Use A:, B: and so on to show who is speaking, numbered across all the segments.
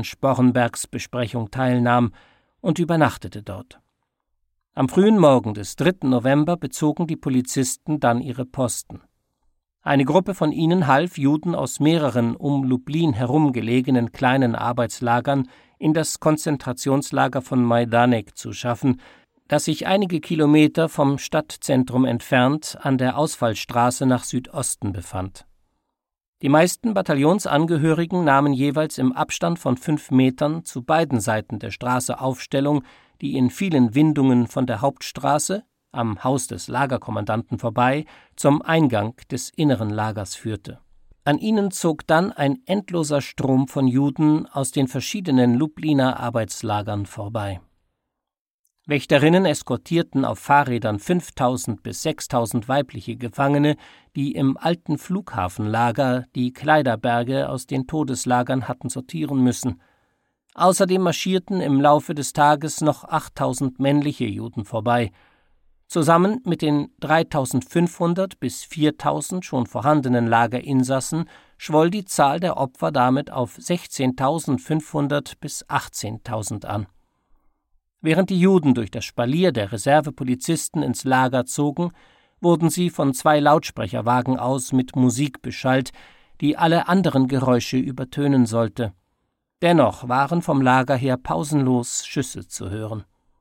A: Sporrenbergs Besprechung teilnahm, und übernachtete dort. Am frühen Morgen des 3. November bezogen die Polizisten dann ihre Posten. Eine Gruppe von ihnen half Juden aus mehreren um Lublin herum gelegenen kleinen Arbeitslagern in das Konzentrationslager von Majdanek zu schaffen, das sich einige Kilometer vom Stadtzentrum entfernt an der Ausfallstraße nach Südosten befand. Die meisten Bataillonsangehörigen nahmen jeweils im Abstand von 5 Metern zu beiden Seiten der Straße Aufstellung, die in vielen Windungen von der Hauptstraße, am Haus des Lagerkommandanten vorbei, zum Eingang des inneren Lagers führte. An ihnen zog dann ein endloser Strom von Juden aus den verschiedenen Lubliner Arbeitslagern vorbei. Wächterinnen eskortierten auf Fahrrädern 5.000 bis 6.000 weibliche Gefangene, die im alten Flughafenlager die Kleiderberge aus den Todeslagern hatten sortieren müssen. Außerdem marschierten im Laufe des Tages noch 8.000 männliche Juden vorbei. Zusammen mit den 3.500 bis 4.000 schon vorhandenen Lagerinsassen schwoll die Zahl der Opfer damit auf 16.500 bis 18.000 an. Während die Juden durch das Spalier der Reservepolizisten ins Lager zogen, wurden sie von 2 Lautsprecherwagen aus mit Musik beschallt, die alle anderen Geräusche übertönen sollte. Dennoch waren vom Lager her pausenlos Schüsse zu hören.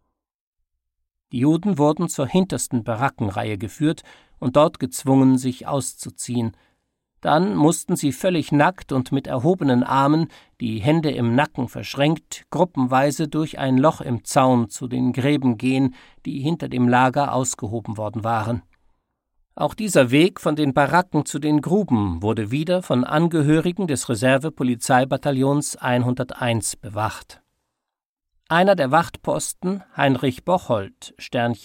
A: Die Juden wurden zur hintersten Barackenreihe geführt und dort gezwungen, sich auszuziehen. Dann mussten sie völlig nackt und mit erhobenen Armen, die Hände im Nacken verschränkt, gruppenweise durch ein Loch im Zaun zu den Gräben gehen, die hinter dem Lager ausgehoben worden waren. Auch dieser Weg von den Baracken zu den Gruben wurde wieder von Angehörigen des Reservepolizeibataillons 101 bewacht. Einer der Wachtposten, Heinrich Bocholt,